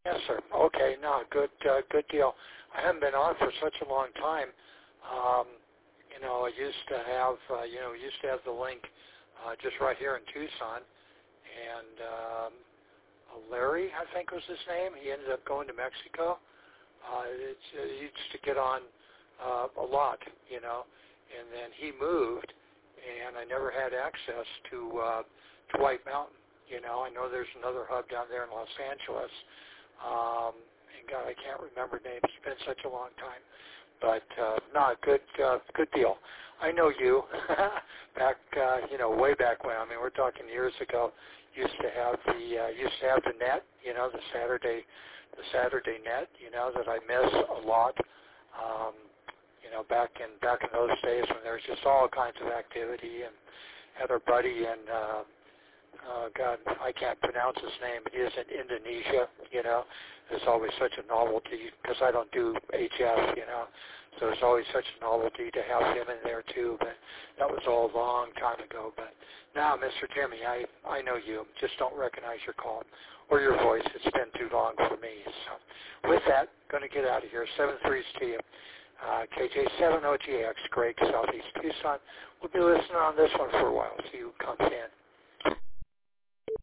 Yes, sir. Okay, no, good deal. I haven't been on for such a long time. I used to have, the link just right here in Tucson, and Larry, I think was his name. He ended up going to Mexico. He used to get on a lot, and then he moved, and I never had access to White Mountain. I know there's another hub down there in Los Angeles. And God, I can't remember names. It's been such a long time. But no, good deal. I know you back, way back when. I mean, we're talking years ago. Used to have the net, the Saturday net, that I miss a lot. Back in those days when there was just all kinds of activity, and had our buddy in. God, I can't pronounce his name, but he is in Indonesia, It's always such a novelty because I don't do HF, So it's always such a novelty to have him in there too, but that was all a long time ago. But now, Mr. Jimmy, I know you. Just don't recognize your call or your voice. It's been too long for me. So with that, going to get out of here. 7-3s to you. KJ7OGX, Greg, Southeast Tucson. We'll be listening on this one for a while. See who comes in.